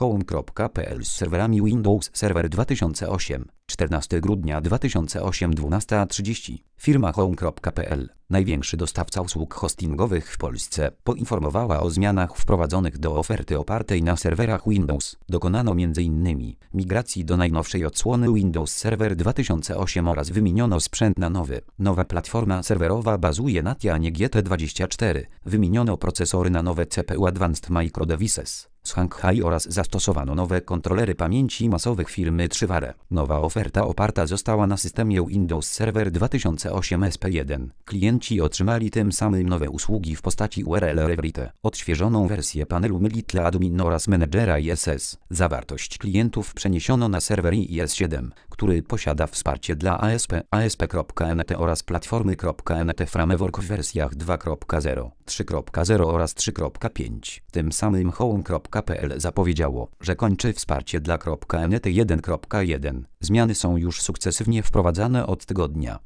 Home.pl z serwerami Windows Server 2008, 14 grudnia 2008 12:30. Firma Home.pl, największy dostawca usług hostingowych w Polsce, poinformowała o zmianach wprowadzonych do oferty opartej na serwerach Windows. Dokonano m.in. migracji do najnowszej odsłony Windows Server 2008 oraz wymieniono sprzęt na nowy. Nowa platforma serwerowa bazuje na Tianie GT24. Wymieniono procesory na nowe CPU Advanced Micro Devices Shanghai oraz zastosowano nowe kontrolery pamięci masowych firmy Tryware. Nowa oferta oparta została na systemie Windows Server 2008 SP1. Klienci otrzymali tym samym nowe usługi w postaci URL Rewrite, odświeżoną wersję panelu Little Admin oraz menedżera ISS. Zawartość klientów przeniesiono na serwer IS7, który posiada wsparcie dla ASP, ASP.NET oraz Platformy.NET Framework w wersjach 2.0, 3.0 oraz 3.5. Tym samym Home.pl zapowiedziało, że kończy wsparcie dla .NET 1.1. Zmiany są już sukcesywnie wprowadzane od tygodnia.